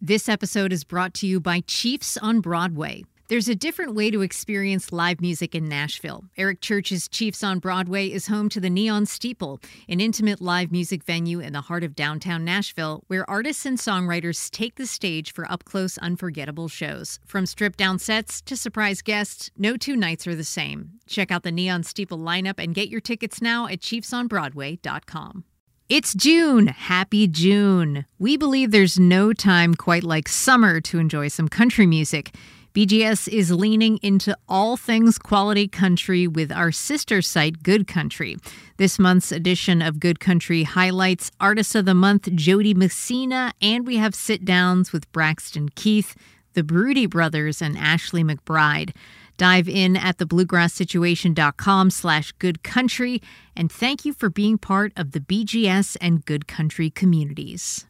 This episode is brought to you by Chiefs on Broadway. There's a different way to experience live music in Nashville. Eric Church's Chiefs on Broadway is home to the Neon Steeple, an intimate live music venue in the heart of downtown Nashville, where artists and songwriters take the stage for up-close, unforgettable shows. From stripped-down sets to surprise guests, no two nights are the same. Check out the Neon Steeple lineup and get your tickets now at chiefsonbroadway.com. It's June. Happy June. We believe there's no time quite like summer to enjoy some country music. BGS is leaning into all things quality country with our sister site, Good Country. This month's edition of Good Country highlights Artist of the Month Jody Messina, and we have sit-downs with Braxton Keith, the Broody Brothers, and Ashley McBride. Dive in at thebluegrasssituation.com/goodcountry, and thank you for being part of the BGS and Good Country communities.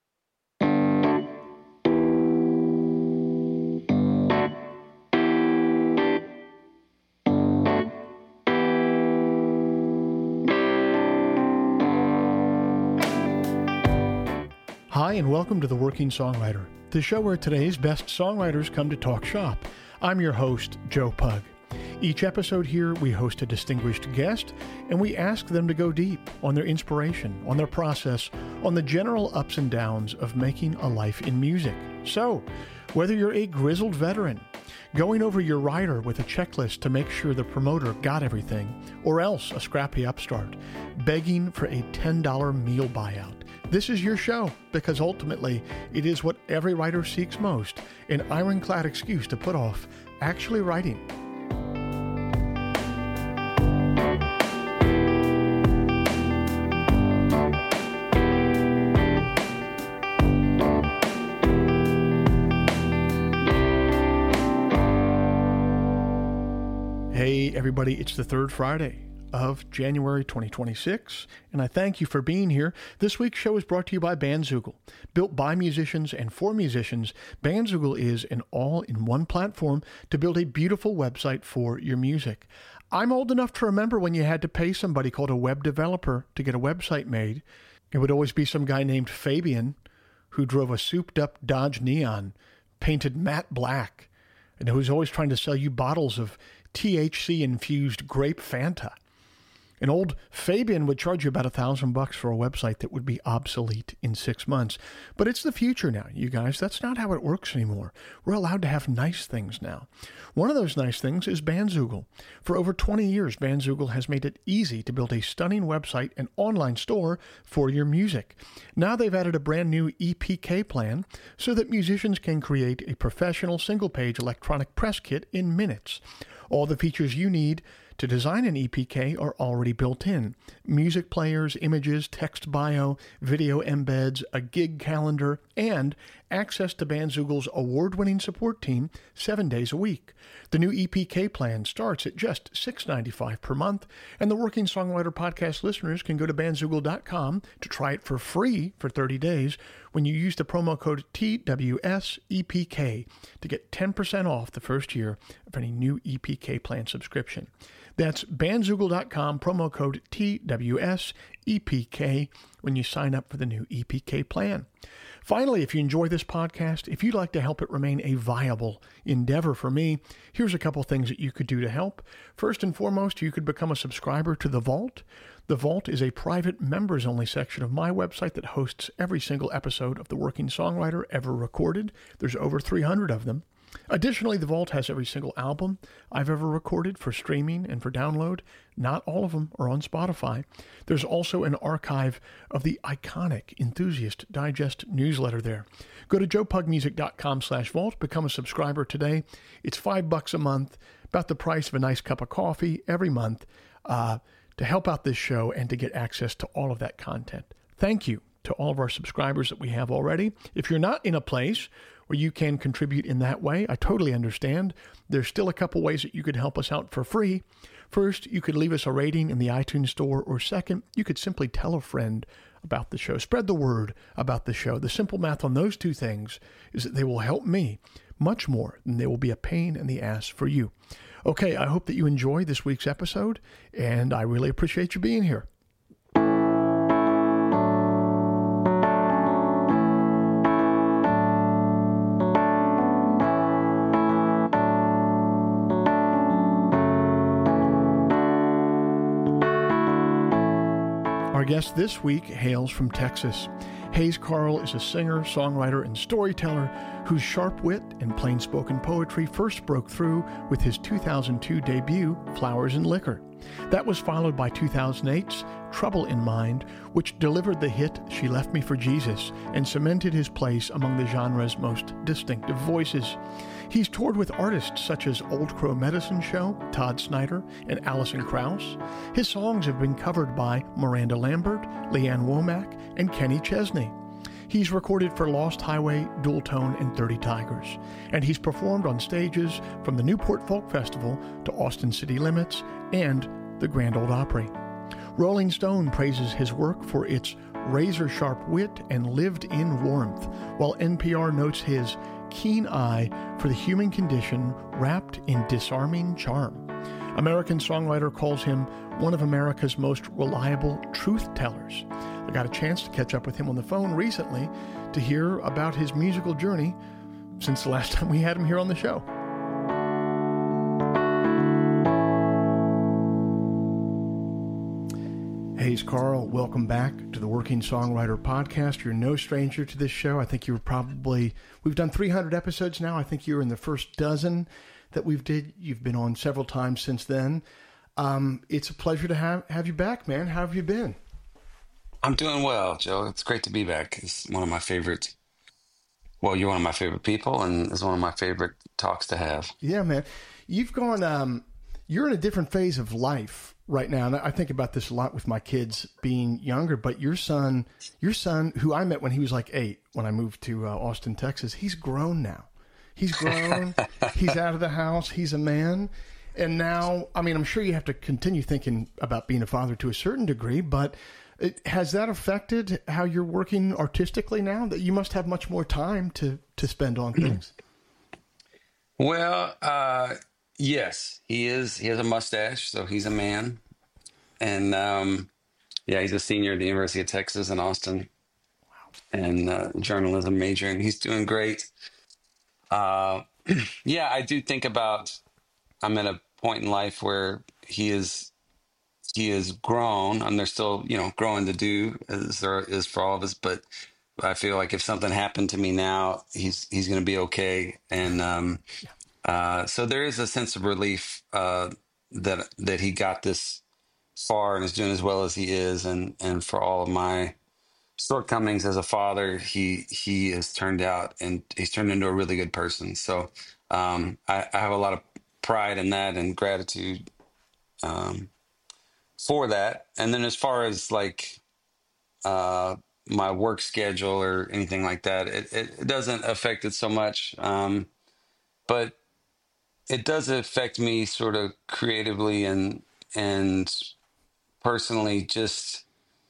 Hi, and welcome to The Working Songwriter, the show where today's best songwriters come to talk shop. I'm your host, Joe Pug. Each episode here, we host a distinguished guest, and we ask them to go deep on their inspiration, on their process, on the general ups and downs of making a life in music. So, whether you're a grizzled veteran, going over your rider with a checklist to make sure the promoter got everything, or else a scrappy upstart, begging for a $10 meal buyout, this is your show, because ultimately it is what every writer seeks most, an ironclad excuse to put off actually writing. Hey everybody, it's the third Friday of January 2026, and I thank you for being here. This week's show is brought to you by Bandzoogle. Built by musicians and for musicians, Bandzoogle is an all-in-one platform to build a beautiful website for your music. I'm old enough to remember when you had to pay somebody called a web developer to get a website made. It would always be some guy named Fabian who drove a souped-up Dodge Neon, painted matte black, and who was always trying to sell you bottles of THC-infused grape Fanta. And old Fabian would charge you about $1,000 for a website that would be obsolete in 6 months. But it's the future now, you guys. That's not how it works anymore. We're allowed to have nice things now. One of those nice things is Bandzoogle. For over 20 years, Bandzoogle has made it easy to build a stunning website and online store for your music. Now they've added a brand new EPK plan so that musicians can create a professional single-page electronic press kit in minutes. All the features you need to design an EPK are already built in. Music players, images, text bio, video embeds, a gig calendar, and access to Bandzoogle's award-winning support team 7 days a week. The new EPK plan starts at just $6.95 per month, and the Working Songwriter podcast listeners can go to bandzoogle.com to try it for free for 30 days when you use the promo code TWSEPK to get 10% off the first year of any new EPK plan subscription. That's bandzoogle.com, promo code TWSEPK when you sign up for the new EPK plan. Finally, if you enjoy this podcast, if you'd like to help it remain a viable endeavor for me, here's a couple things that you could do to help. First and foremost, you could become a subscriber to The Vault. The Vault is a private members-only section of my website that hosts every single episode of The Working Songwriter ever recorded. There's over 300 of them. Additionally, The Vault has every single album I've ever recorded for streaming and for download. Not all of them are on Spotify. There's also an archive of the iconic Enthusiast Digest newsletter there. Go to joepugmusic.com/vault, become a subscriber today. It's $5 a month, about the price of a nice cup of coffee every month, to help out this show and to get access to all of that content. Thank you to all of our subscribers that we have already. If you're not in a place where you can contribute in that way, I totally understand. There's still a couple ways that you could help us out for free. First, you could leave us a rating in the iTunes store, or second, you could simply tell a friend about the show. Spread the word about the show. The simple math on those two things is that they will help me much more than they will be a pain in the ass for you. Okay, I hope that you enjoy this week's episode, and I really appreciate you being here. guest this week hails from Texas. Hayes Carll is a singer, songwriter, and storyteller whose sharp wit and plain-spoken poetry first broke through with his 2002 debut, Flowers and Liquor. That was followed by 2008's Trouble in Mind, which delivered the hit She Left Me for Jesus and cemented his place among the genre's most distinctive voices. He's toured with artists such as Old Crow Medicine Show, Todd Snyder, and Alison Krauss. His songs have been covered by Miranda Lambert, Leanne Womack, and Kenny Chesney. He's recorded for Lost Highway, Dual Tone, and 30 Tigers. And he's performed on stages from the Newport Folk Festival to Austin City Limits and the Grand Ole Opry. Rolling Stone praises his work for its razor-sharp wit and lived-in warmth, while NPR notes his keen eye for the human condition wrapped in disarming charm. American Songwriter calls him one of America's most reliable truth-tellers. I got a chance to catch up with him on the phone recently to hear about his musical journey since the last time we had him here on the show. Hayes Carll, welcome back to the Working Songwriter Podcast. You're no stranger to this show. I think you were we've done 300 episodes now. I think you're in the first dozen that you've been on several times since then. It's a pleasure to have you back, man. How have you been? I'm doing well, Joe. It's great to be back. It's one of my favorite. Well, you're one of my favorite people, and it's one of my favorite talks to have. Yeah, man. You've gone. You're in a different phase of life right now, and I think about this a lot with my kids being younger. But your son, who I met when he was like 8, when I moved to Austin, Texas, he's grown now. He's grown. He's out of the house. He's a man. And now, I mean, I'm sure you have to continue thinking about being a father to a certain degree, but has that affected how you're working artistically now? That you must have much more time to spend on things. Well, yes, he is. He has a mustache, so he's a man. And yeah, he's a senior at the University of Texas in Austin, and journalism major, and he's doing great. Yeah, I do think about. I'm at a point in life where he is grown, and there's still growing to do, as there is for all of us. But I feel like if something happened to me now, he's going to be okay. And so there is a sense of relief that he got this far and is doing as well as he is, and for all of my shortcomings as a father, he has turned out, and he's turned into a really good person. So I have a lot of pride in that and gratitude for that. And then as far as like my work schedule or anything like that, it doesn't affect it so much, but it does affect me sort of creatively and personally. Just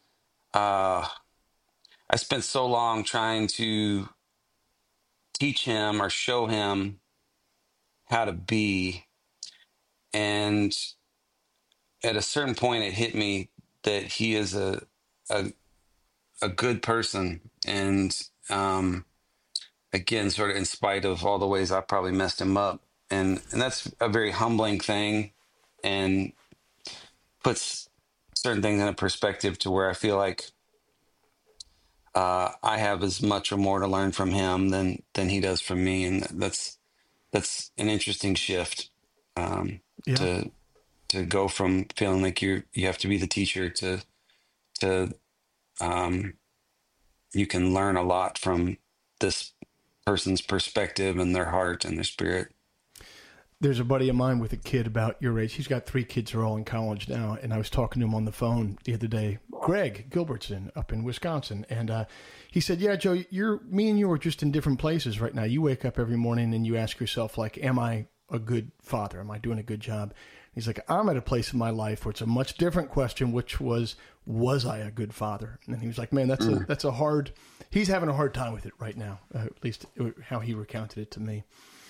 I spent so long trying to teach him or show him how to be, and at a certain point it hit me that he is a, a good person. And again, sort of in spite of all the ways I probably messed him up, and that's a very humbling thing, and puts certain things in a perspective to where I feel like I have as much or more to learn from him than he does from me. And that's an interesting shift, Yeah. to go from feeling like you have to be the teacher to you can learn a lot from this person's perspective and their heart and their spirit. There's a buddy of mine with a kid about your age. He's got 3 kids who are all in college now, and I was talking to him on the phone the other day. Greg Gilbertson up in Wisconsin, and he said, "Yeah, Joe, me and you are just in different places right now. You wake up every morning and you ask yourself, like, am I a good father? Am I doing a good job?" He's like, "I'm at a place in my life where it's a much different question, which was I a good father?" And he was like, "Man, that's a hard. He's having a hard time with it right now, at least how he recounted it to me."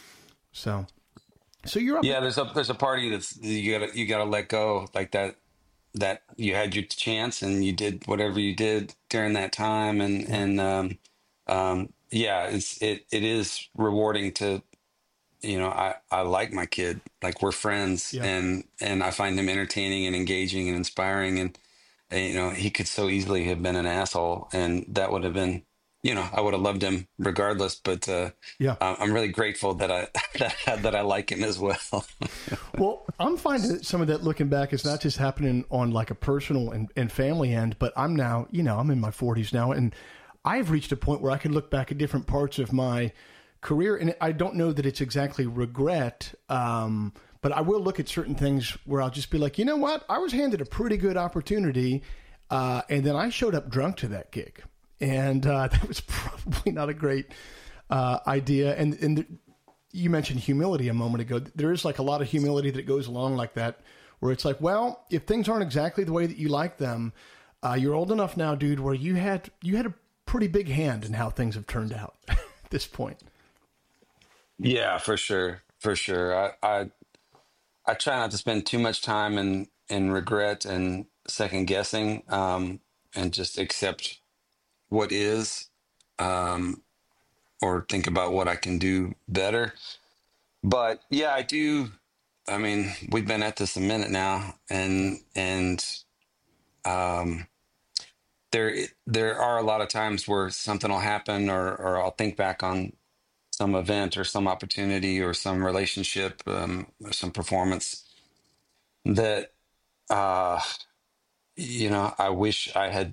So you're up. Yeah, there's a party that's you gotta let go, like that you had your chance and you did whatever you did during that time, and yeah, it is rewarding to, I like my kid, like we're friends, Yeah. and I find him entertaining and engaging and inspiring, you know, he could so easily have been an asshole, and that would have been, you know, I would have loved him regardless. But Yeah. I'm really grateful that I that I like him as well. Well, I'm finding that some of that looking back is not just happening on like a personal and family end, but I'm now, you know, I'm in my 40s now, and I've reached a point where I can look back at different parts of my career, and I don't know that it's exactly regret, but I will look at certain things where I'll just be like, you know what, I was handed a pretty good opportunity, and then I showed up drunk to that gig, and that was probably not a great idea. And you mentioned humility a moment ago. There is like a lot of humility that goes along like that, where it's like, well, if things aren't exactly the way that you like them, you're old enough now, dude, where you had a pretty big hand in how things have turned out at this point. Yeah, for sure, for sure. I try not to spend too much time in regret and second guessing, and just accept what is, um, or think about what I can do better. But yeah, I do. I mean, we've been at this a minute now, and um, there are a lot of times where something will happen, or I'll think back on some event or some opportunity or some relationship, or some performance that, uh, you know, I wish I had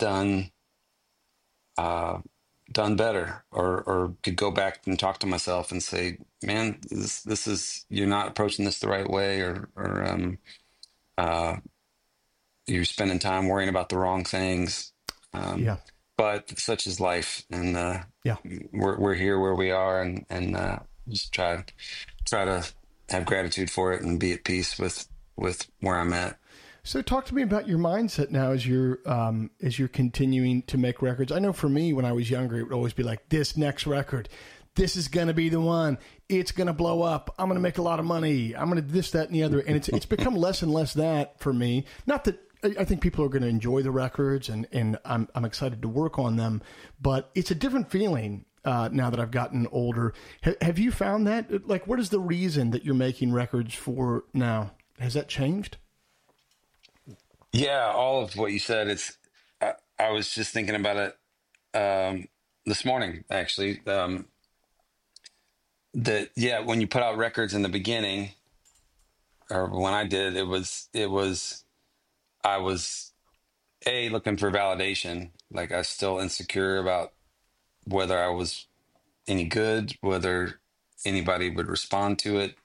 uh, done better, or could go back and talk to myself and say, man, this is, you're not approaching this the right way, or uh, you're spending time worrying about the wrong things. Um, Yeah. but such is life, and Yeah. we're here where we are, and just try to have gratitude for it and be at peace with where I'm at. So talk to me about your mindset now as you're continuing to make records. I know for me, when I was younger, it would always be like, this next record, this is going to be the one. It's going to blow up. I'm going to make a lot of money. I'm going to this, that, and the other. And it's become less and less that for me. Not that I think people are going to enjoy the records, and I'm excited to work on them, but it's a different feeling now that I've gotten older. Have you found that? Like, what is the reason that you're making records for now? Has that changed? Yeah, all of what you said. I was just thinking about it, this morning, actually. That yeah, when you put out records in the beginning, or when I did, it was I was looking for validation. Like, I was still insecure about whether I was any good, whether anybody would respond to it.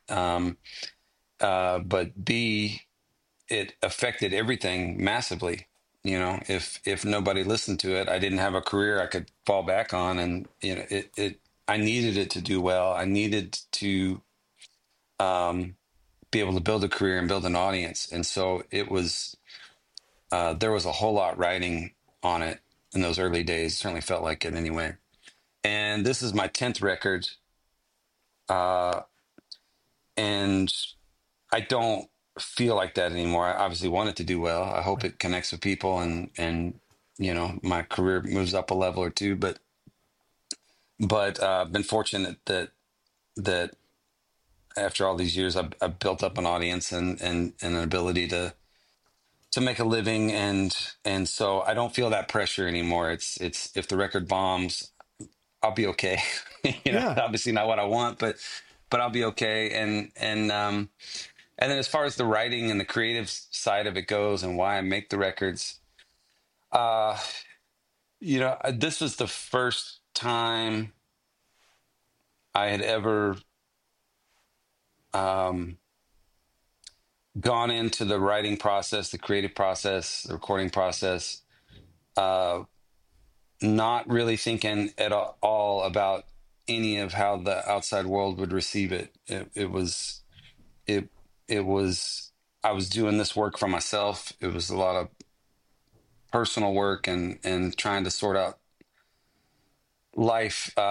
But B, it affected everything massively. You know, if nobody listened to it, I didn't have a career I could fall back on, and you know, I needed it to do well. I needed to um, be able to build a career and build an audience, and so it was. There was a whole lot riding on it in those early days. Certainly felt like it anyway. And this is my 10th record, uh, and I don't feel like that anymore. I obviously want it to do well. I hope it connects with people, and you know, my career moves up a level or two. But I've been fortunate that after all these years, I've built up an audience, and an ability to make a living, and so I don't feel that pressure anymore. It's if the record bombs, I'll be okay. You know, Yeah. obviously not what I want, but I'll be okay. And then as far as the writing and the creative side of it goes, and why I make the records, uh, you know, this was the first time I had ever um, gone into the writing process, the creative process, the recording process, uh, not really thinking at all about any of how the outside world would receive it. It it was I was doing this work for myself. It was a lot of personal work, and trying to sort out life,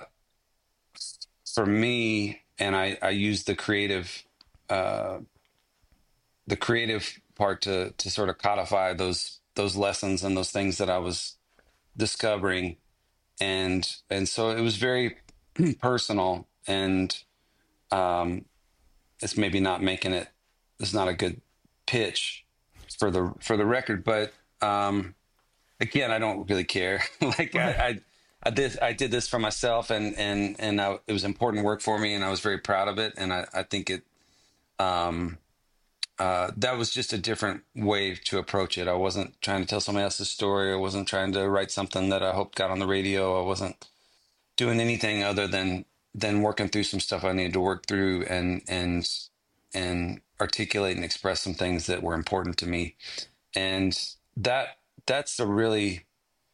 for me. And I used uh, the creative part to sort of codify those lessons and those things that I was discovering, and so it was very personal, and um, it's maybe not making it. It's not a good pitch for the record, but Again, I don't really care. Like Right. I did this for myself, and it was important work for me, and I was very proud of it. And I think um, that was just a different way to approach it. I wasn't trying to tell somebody else's story. I wasn't trying to write something that I hoped got on the radio. I wasn't doing anything other than working through some stuff I needed to work through, and articulate and express some things that were important to me. And that's a really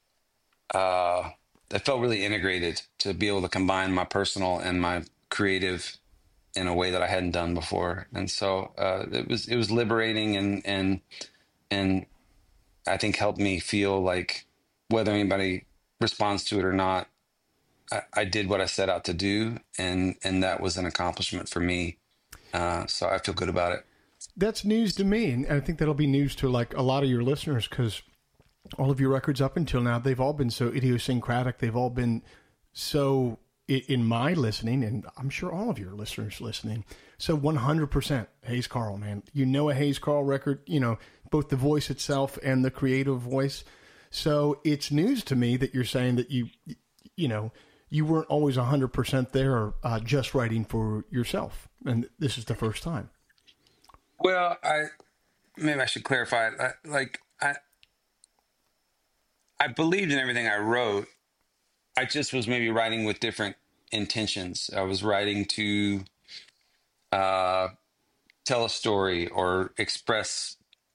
that felt really integrated to be able to combine my personal and my creative in a way that I hadn't done before. And so it was liberating, and I think helped me feel like whether anybody responds to it or not, I did what I set out to do, and that was an accomplishment for me. So I feel good about it. That's news to me, and I think that'll be news to like a lot of your listeners, because all of your records up until now, they've all been so idiosyncratic. They've all been so, in my listening, and I'm sure all of your listeners listening, so 100% Hayes Carll, man. You know a Hayes Carll record, you know, both the voice itself and the creative voice. So it's news to me that you're saying that you know, you weren't always 100% there, just writing for yourself. And this is the first time. Well, maybe I should clarify it. I believed in everything I wrote. I just was maybe writing with different intentions. I was writing to tell a story or express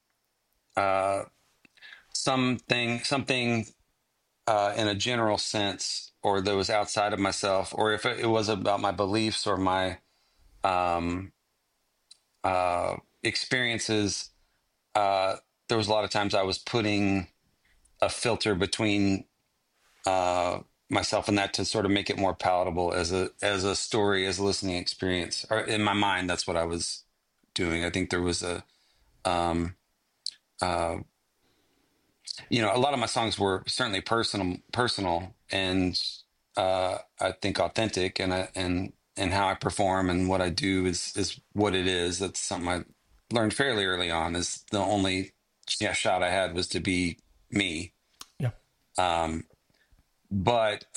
something in a general sense, or that was outside of myself, or if it was about my beliefs or my um, experiences. There was a lot of times I was putting a filter between myself and that to sort of make it more palatable as a story, as a listening experience. Or in my mind, that's what I was doing. I think there was um, uh, a lot of my songs were certainly personal, and I think authentic, and how I perform and what I do is what it is. That's something I learned fairly early on. Is the only shot I had was to be me. Yeah. Um, but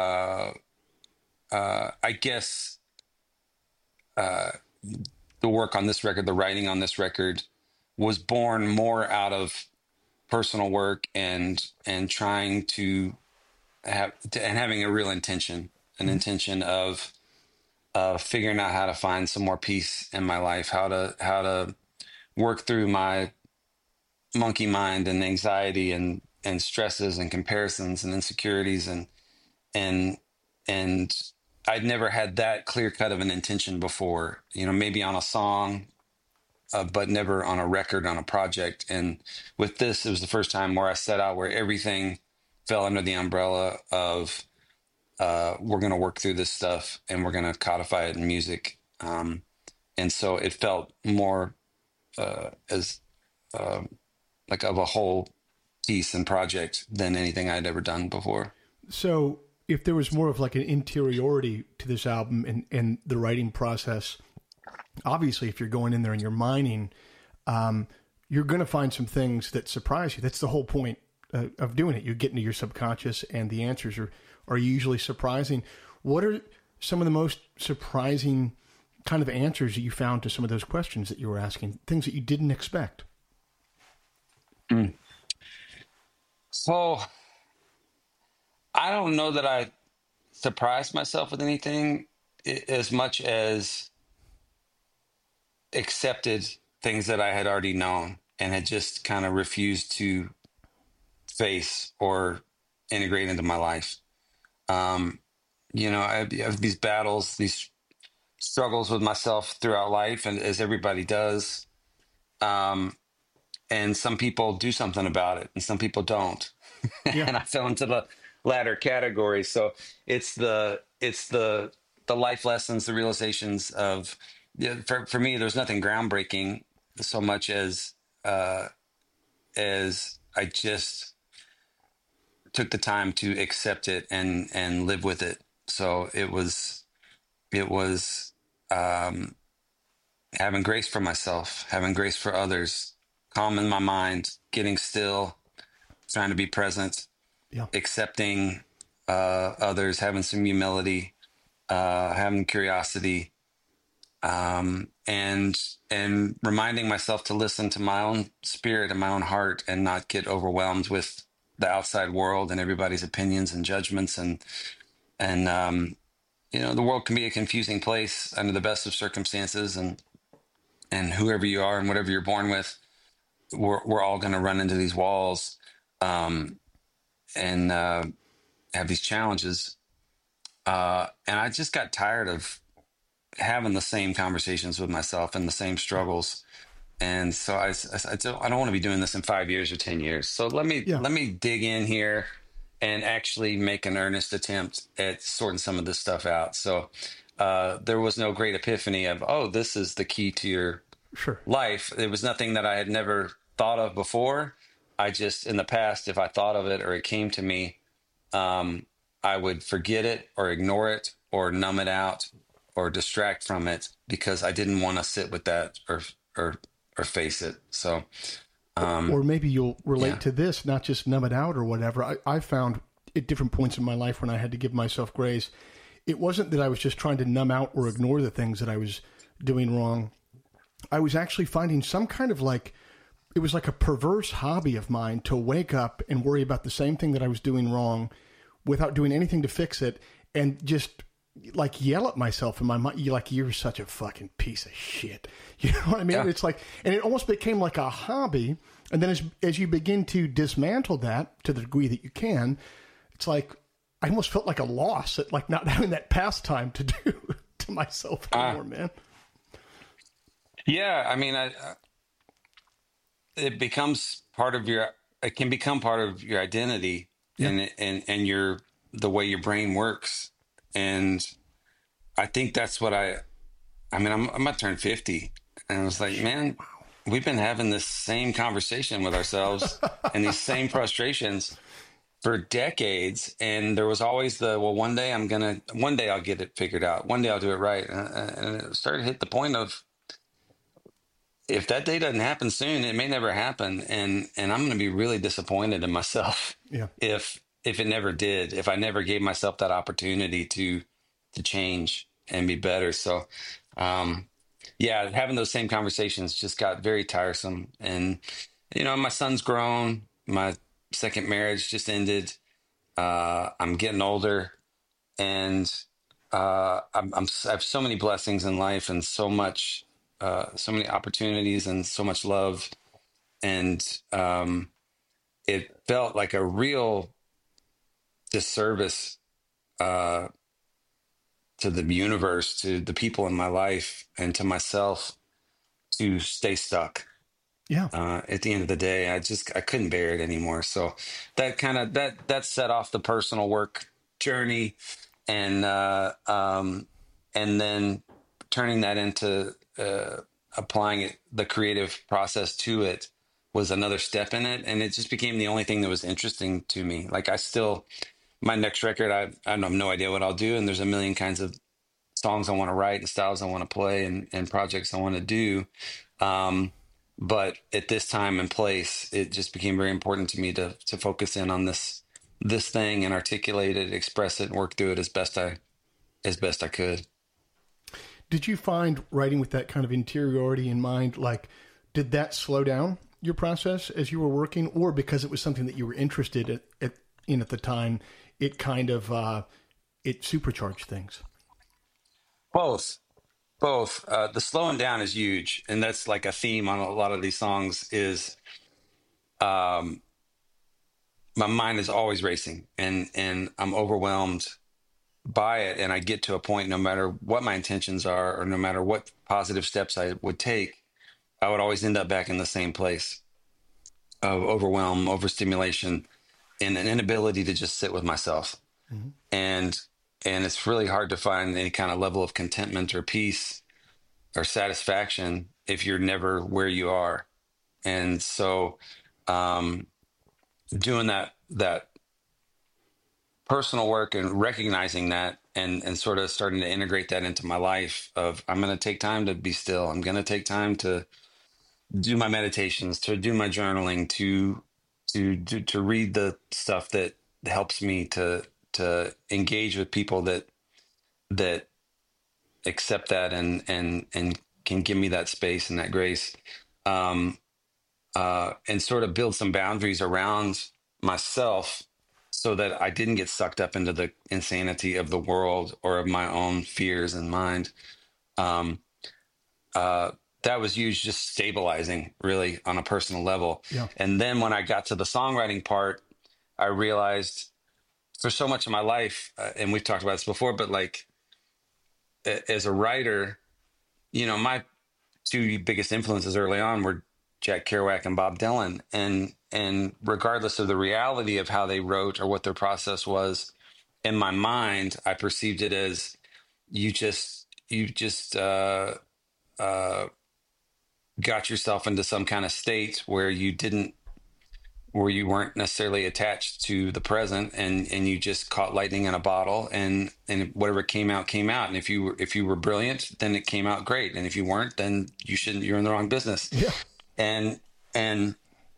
I guess uh, the work on this record, the writing on this record, was born more out of personal work and trying to and having a real intention, an Mm-hmm. intention of figuring out how to find some more peace in my life, how to work through my monkey mind and anxiety and stresses and comparisons and insecurities and and I'd never had that clear cut of an intention before, maybe on a song, but never on a record, on a project. And with this, it was the first time where I set out where everything fell under the umbrella of we're going to work through this stuff and we're going to codify it in music. And so it felt more as uh, like of a whole piece and project than anything I'd ever done before. So if there was more of like an interiority to this album and the writing process, obviously if you're going in there and you're mining, you're going to find some things that surprise you. That's the whole point of doing it. You get into your subconscious and the answers are usually surprising. What are some of the most surprising kind of answers that you found to some of those questions that you were asking, things that you didn't expect? Mm. So I don't know that I surprised myself with anything as much as accepted things that I had already known and had just kind of refused to face or integrate into my life. Um, I have these battles, these struggles with myself throughout life, and as everybody does. Um, and some people do something about it, and some people don't. Yeah. And I fell into the latter category. So it's the life lessons, the realizations of, yeah, for me, there's nothing groundbreaking so much as I just took the time to accept it and live with it. So it was um, having grace for myself, having grace for others, calming my mind, getting still, trying to be present, Yeah. accepting others, having some humility, having curiosity, and reminding myself to listen to my own spirit and my own heart, and not get overwhelmed with the outside world and everybody's opinions and judgments. And the world can be a confusing place under the best of circumstances, and whoever you are and whatever you're born with, we're all going to run into these walls, and have these challenges. And I just got tired of having the same conversations with myself and the same struggles. And so I don't want to be doing this in 5 years or 10 years. So Yeah. let me dig in here and actually make an earnest attempt at sorting some of this stuff out. So there was no great epiphany of, oh, this is the key to your Sure. life. It was nothing that I had never thought of before. I just, in the past, if I thought of it or it came to me, I would forget it or ignore it or numb it out or distract from it because I didn't want to sit with that or or face it. So Or maybe you'll relate yeah. to this, not just numb it out or whatever. I found at different points in my life when I had to give myself grace, it wasn't that I was just trying to numb out or ignore the things that I was doing wrong. I was actually finding some kind of like, it was like a perverse hobby of mine to wake up and worry about the same thing that I was doing wrong without doing anything to fix it, and just like yell at myself in my mind, you're such a fucking piece of shit. You know what I mean? Yeah. It's like, and it almost became like a hobby. And then as you begin to dismantle that to the degree that you can, it's like, I almost felt like a loss at like not having that pastime to do to myself anymore, man. Yeah. I mean, it becomes part of it can become part of your identity, Yeah. and the way your brain works. And I think that's what I mean, I'm about to turn 50, and I was like, man, we've been having this same conversation with ourselves and these same frustrations for decades. And there was always well, one day I'll get it figured out. One day I'll do it right. And it started to hit the point of, if that day doesn't happen soon, it may never happen. And I'm going to be really disappointed in myself Yeah. if it never did, if I never gave myself that opportunity to change and be better. So, yeah, having those same conversations just got very tiresome. And, my son's grown. My second marriage just ended. I'm getting older, and I have so many blessings in life, and so many opportunities, and so much love. And it felt like a real disservice uh, to the universe, to the people in my life, and to myself to stay stuck. Yeah. At the end of the day, I couldn't bear it anymore. So that set off the personal work journey, and and then turning that into applying the creative process to it was another step in it, and it just became the only thing that was interesting to me. Like, my next record, I have no idea what I'll do, and there's a million kinds of songs I want to write and styles I want to play and projects I want to do. Um, but at this time and place, it just became very important to me to focus in on this thing and articulate it, express it, and work through it as best I could. Did you find writing with that kind of interiority in mind, like, did that slow down your process as you were working, or because it was something that you were interested in at the time, it kind of, it supercharged things? Both. Both. The slowing down is huge, and that's like a theme on a lot of these songs. Is um, my mind is always racing, and I'm overwhelmed by it, and I get to a point, no matter what my intentions are, or no matter what positive steps I would take, I would always end up back in the same place of overwhelm, overstimulation, and an inability to just sit with myself. Mm-hmm. And it's really hard to find any kind of level of contentment or peace or satisfaction if you're never where you are. And so, um, doing that personal work and recognizing that, and sort of starting to integrate that into my life, of, I'm going to take time to be still. I'm going to take time to do my meditations, to do my journaling, to read the stuff that helps me to engage with people that accept that and can give me that space and that grace, um, and sort of build some boundaries around myself so that I didn't get sucked up into the insanity of the world or of my own fears and mind. Um, that was huge, just stabilizing really on a personal level. Yeah. And then when I got to the songwriting part, I realized for so much of my life, and we've talked about this before, but like as a writer, my two biggest influences early on were Jack Kerouac and Bob Dylan. And regardless of the reality of how they wrote or what their process was, in my mind, I perceived it as you just got yourself into some kind of state where you weren't necessarily attached to the present, and you just caught lightning in a bottle, and whatever came out. And if you were brilliant, then it came out great. And if you weren't, then you're in the wrong business. Yeah. And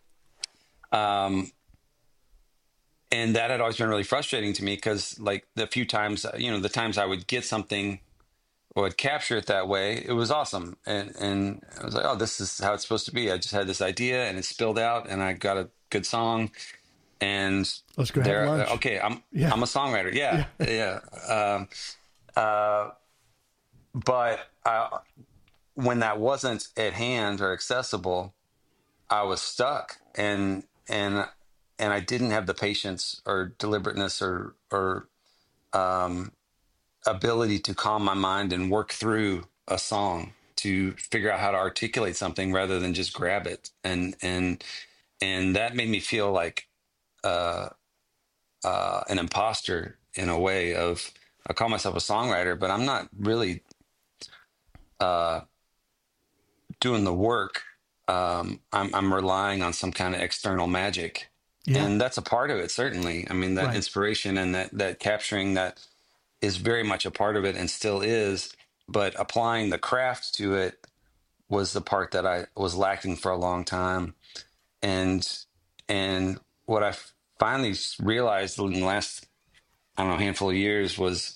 that had always been really frustrating to me, because like the few times, the times I would get something or would capture it that way, it was awesome. And I was like, oh, this is how it's supposed to be. I just had this idea and it spilled out and I got a good song, and let's go have lunch. Okay, I'm a songwriter. Yeah. But when that wasn't at hand or accessible, I was stuck, and I didn't have the patience or deliberateness or ability to calm my mind and work through a song to figure out how to articulate something rather than just grab it. And that made me feel like an imposter in a way of, I call myself a songwriter, but I'm not really doing the work. I'm relying on some kind of external magic. Yeah. And that's a part of it, certainly. I mean, that right. Inspiration and that capturing that is very much a part of it and still is, but applying the craft to it was the part that I was lacking for a long time. And what I finally realized in the last, handful of years was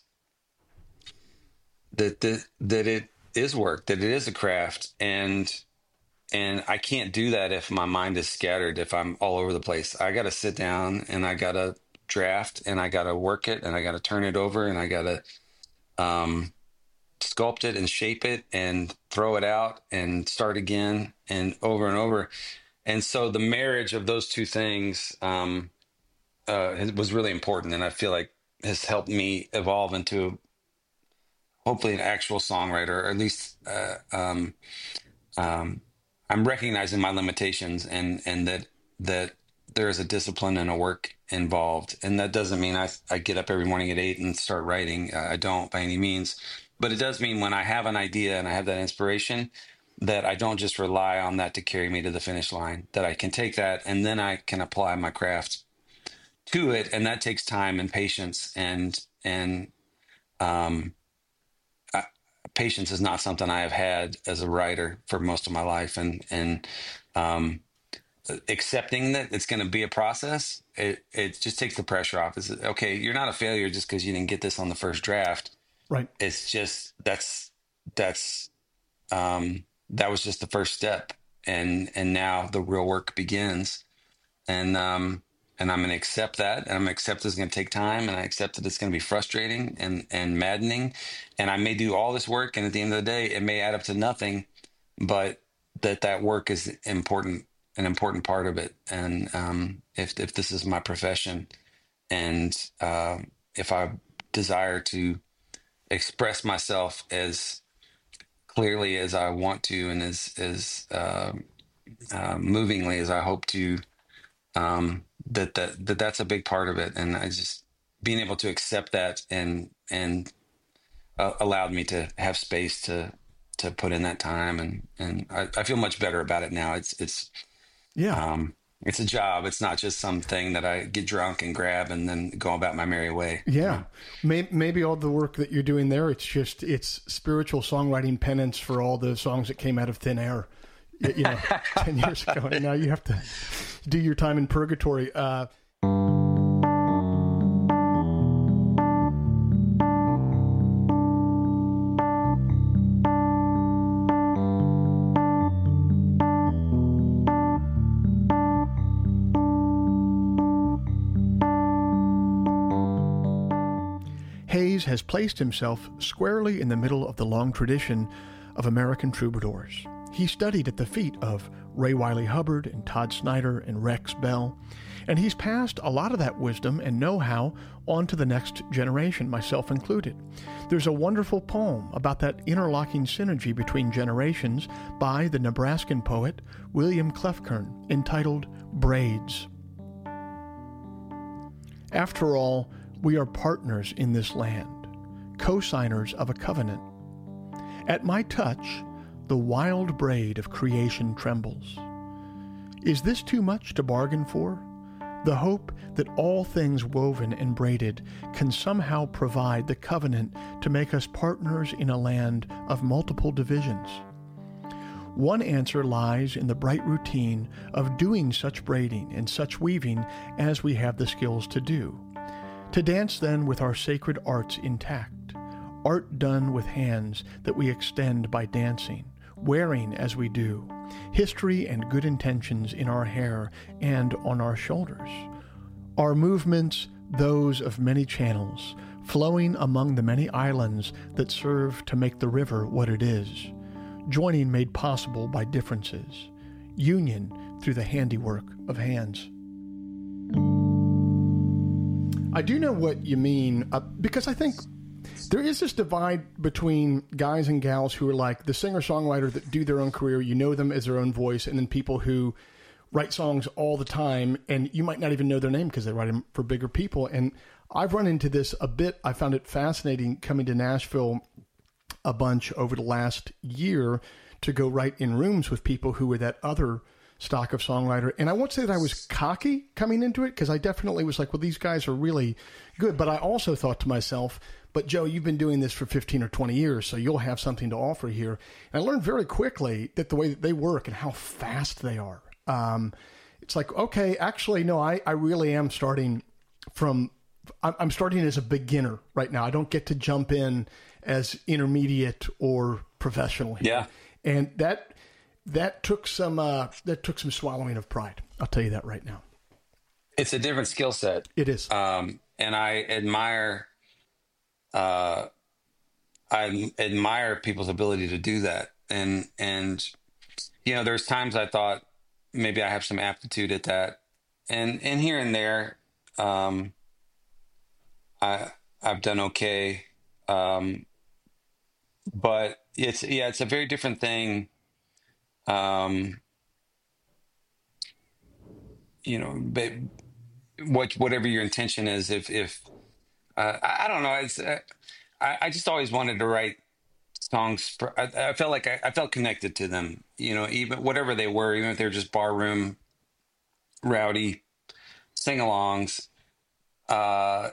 that it is work, that it is a craft. And I can't do that if my mind is scattered, if I'm all over the place. I got to sit down and I got to draft and I got to work it and I got to turn it over and I got to sculpt it and shape it and throw it out and start again and over. And so the marriage of those two things was really important, and I feel like has helped me evolve into hopefully an actual songwriter, or at least I'm recognizing my limitations and that there is a discipline and a work involved. And that doesn't mean I get up every morning at 8 and start writing. I don't by any means. But it does mean when I have an idea and I have that inspiration, that I don't just rely on that to carry me to the finish line, that I can take that and then I can apply my craft to it. And that takes time and patience. And patience is not something I have had as a writer for most of my life. And accepting that it's going to be a process, it just takes the pressure off. It's okay, you're not a failure just because you didn't get this on the first draft. Right. It's just that was just the first step, and now the real work begins. And I'm going to accept that, and I'm going to accept it's going to take time, and I accept that it's going to be frustrating and maddening, and I may do all this work, and at the end of the day, it may add up to nothing, but that work is important, an important part of it. And if this is my profession, and if I desire to express myself as clearly as I want to, and as movingly as I hope to, that's a big part of it. And I just being able to accept that and allowed me to have space to put in that time, and I feel much better about it now. It's a job. It's not just something that I get drunk and grab and then go about my merry way. Yeah. Maybe all the work that you're doing there, it's spiritual songwriting penance for all the songs that came out of thin air. 10 years ago, and now you have to do your time in purgatory. Hayes has placed himself squarely in the middle of the long tradition of American troubadours. He studied at the feet of Ray Wiley Hubbard and Todd Snyder and Rex Bell, and he's passed a lot of that wisdom and know-how on to the next generation, myself included. There's a wonderful poem about that interlocking synergy between generations by the Nebraskan poet William Klefkern, entitled Braids. After all, we are partners in this land, co-signers of a covenant. At my touch, the wild braid of creation trembles. Is this too much to bargain for? The hope that all things woven and braided can somehow provide the covenant to make us partners in a land of multiple divisions. One answer lies in the bright routine of doing such braiding and such weaving as we have the skills to do. To dance then with our sacred arts intact, art done with hands that we extend by dancing, wearing as we do, history and good intentions in our hair and on our shoulders. Our movements, those of many channels, flowing among the many islands that serve to make the river what it is, joining made possible by differences, union through the handiwork of hands. I do know what you mean, because I think there is this divide between guys and gals who are like the singer-songwriter that do their own career, you know them as their own voice, and then people who write songs all the time, and you might not even know their name because they write them for bigger people. And I've run into this a bit. I found it fascinating coming to Nashville a bunch over the last year to go write in rooms with people who were that other stock of songwriter. And I won't say that I was cocky coming into it, because I definitely was like, well, these guys are really good. But I also thought to myself, but Joe, you've been doing this for 15 or 20 years, so you'll have something to offer here. And I learned very quickly that the way that they work and how fast they are, it's like, okay, actually, no, I really am starting from, I'm starting as a beginner right now. I don't get to jump in as intermediate or professional here. Yeah. And that took some swallowing of pride. I'll tell you that right now. It's a different skill set. It is. And I admire people's ability to do that. And, there's times I thought maybe I have some aptitude at that. And here and there, I've done okay. But it's a very different thing. But whatever your intention is, if I don't know, I just always wanted to write songs. I felt like I felt connected to them, even whatever they were, even if they were just barroom, rowdy sing-alongs. I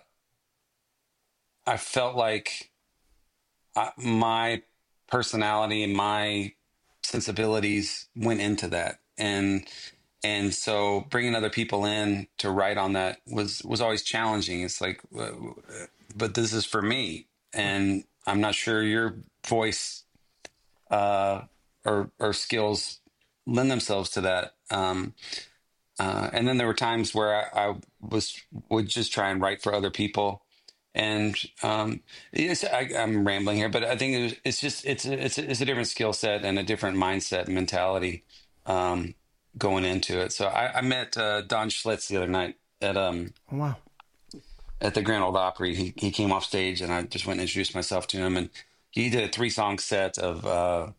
felt like my personality and my sensibilities went into that, and so bringing other people in to write on that was always challenging. It's like, but this is for me, and I'm not sure your voice or skills lend themselves to that. And then there were times where I would just try and write for other people. And I'm rambling here, but I think it's a different skill set and a different mindset and mentality going into it. So I met Don Schlitz the other night at wow, at the Grand Ole Opry. He came off stage, and I just went and introduced myself to him, and he did a 3-song set of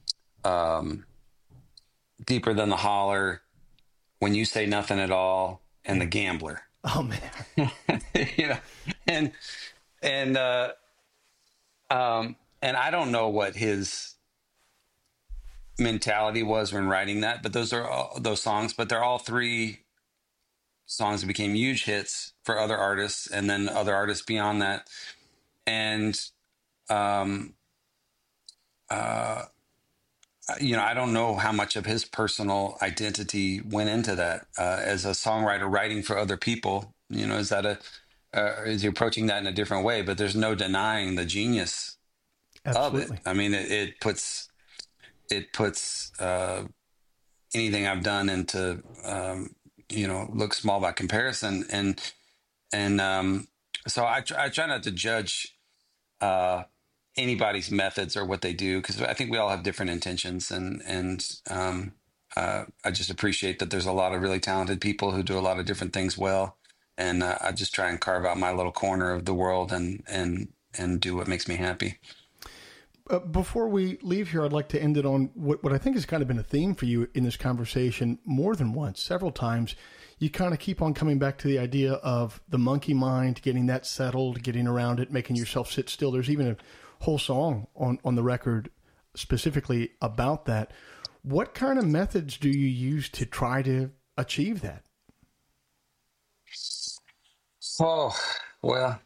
Deeper Than the Holler, When You Say Nothing at All, and The Gambler. Oh man. And I don't know what his mentality was when writing that, but those are all those songs, but they're all 3 songs that became huge hits for other artists, and then other artists beyond that. And I don't know how much of his personal identity went into that as a songwriter writing for other people. Is that is he approaching that in a different way? But there's no denying the genius of it. Absolutely. I mean, it puts anything I've done into look small by comparison, and so I try not to judge anybody's methods or what they do, because I think we all have different intentions, and I just appreciate that there's a lot of really talented people who do a lot of different things well, and I just try and carve out my little corner of the world and do what makes me happy. Before we leave here, I'd like to end it on what I think has kind of been a theme for you in this conversation more than once, several times. You kind of keep on coming back to the idea of the monkey mind, getting that settled, getting around it, making yourself sit still. There's even a whole song on the record specifically about that. What kind of methods do you use to try to achieve that? Oh, well,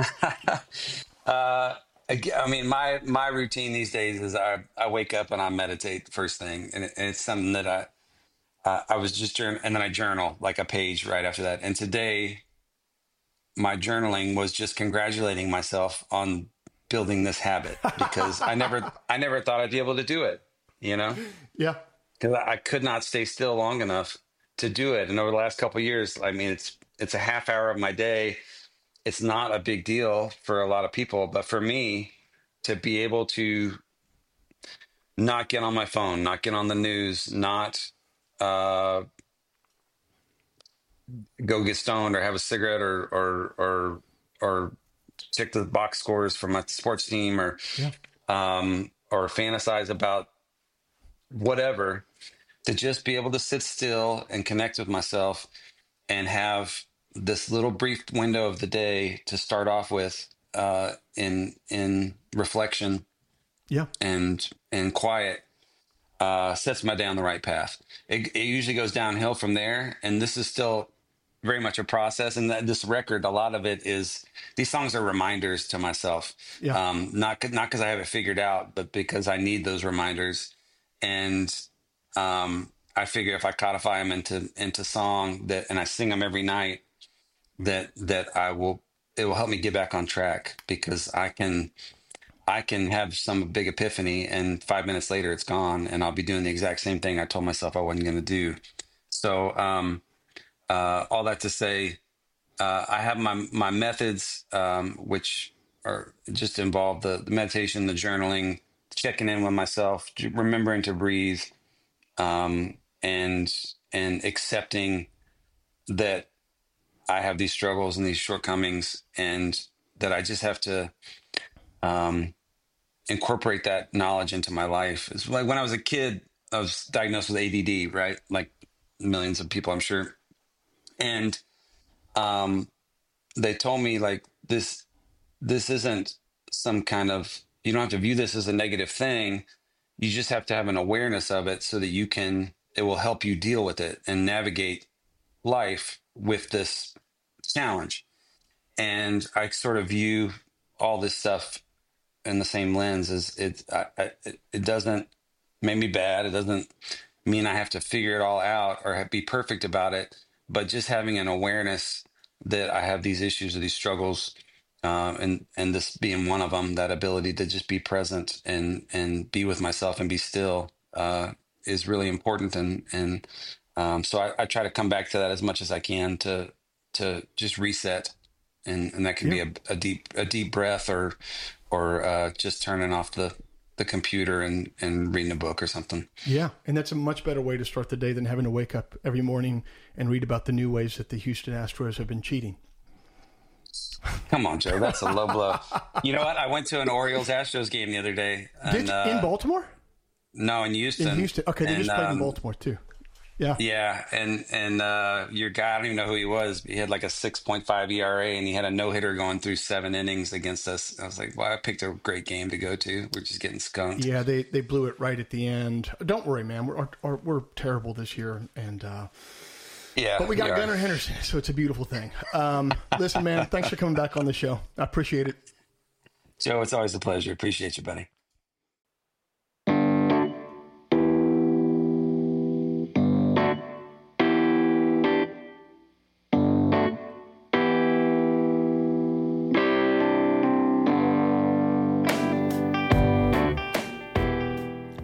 I mean, my routine these days is I wake up and I meditate first thing, and it's something that I was just and then I journal like a page right after that. And today, my journaling was just congratulating myself on building this habit, because I never thought I'd be able to do it. Yeah. Because I could not stay still long enough to do it. And over the last couple of years, I mean, it's a half hour of my day. It's not a big deal for a lot of people, but for me, to be able to not get on my phone, not get on the news, not go get stoned or have a cigarette or check the box scores for my sports team or fantasize about whatever, to just be able to sit still and connect with myself and have this little brief window of the day to start off with in reflection and quiet sets my day on the right path. It usually goes downhill from there, and this is still very much a process. And this record, a lot of it is, these songs are reminders to myself. Not because I have it figured out, but because I need those reminders. And I figure if I codify them into song and I sing them every night, that it will help me get back on track, because I can have some big epiphany and 5 minutes later it's gone, and I'll be doing the exact same thing I told myself I wasn't going to do. So all that to say, I have my methods, which are just involve the meditation, the journaling, checking in with myself, remembering to breathe, and accepting that I have these struggles and these shortcomings, and that I just have to incorporate that knowledge into my life. It's like when I was a kid, I was diagnosed with ADD, right? Like millions of people, I'm sure. And they told me, like, this isn't some kind of, you don't have to view this as a negative thing. You just have to have an awareness of it so that it will help you deal with it and navigate life with this challenge. And I sort of view all this stuff in the same lens as it doesn't make me bad. It doesn't mean I have to figure it all out or be perfect about it, but just having an awareness that I have these issues or these struggles, and this being one of them, that ability to just be present and be with myself and be still, is really important. And so I try to come back to that as much as I can to just reset. And that can be a deep breath or just turning off the computer and reading a book or something. Yeah. And that's a much better way to start the day than having to wake up every morning and read about the new ways that the Houston Astros have been cheating. Come on, Joe. That's a low blow. You know what? I went to an Orioles-Astros game the other day. In Baltimore? No, in Houston. In Houston. Okay, they just played in Baltimore too. Yeah. Yeah, and your guy, I don't even know who he was. He had like a 6.5 ERA, and he had a no-hitter going through 7 innings against us. I was like, well, I picked a great game to go to. We're just getting skunked. Yeah, they blew it right at the end. Don't worry, man. We're terrible this year, and yeah, but we got Gunnar Henderson, so it's a beautiful thing. Listen, man, thanks for coming back on the show. I appreciate it. Joe, it's always a pleasure. Appreciate you, buddy.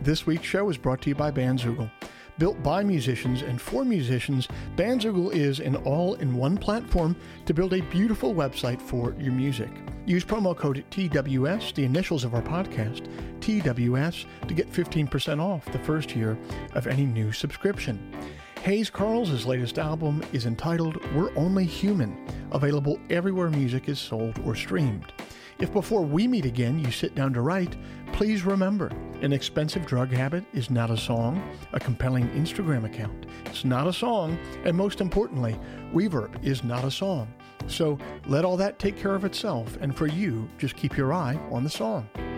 This week's show is brought to you by Bandzoogle. Built by musicians and for musicians, Bandzoogle is an all-in-one platform to build a beautiful website for your music. Use promo code TWS, the initials of our podcast, TWS, to get 15% off the first year of any new subscription. Hayes Carls' latest album is entitled We're Only Human, available everywhere music is sold or streamed. If before we meet again you sit down to write, please remember, an expensive drug habit is not a song, a compelling Instagram account. It's not a song, and most importantly, reverb is not a song. So let all that take care of itself, and for you, just keep your eye on the song.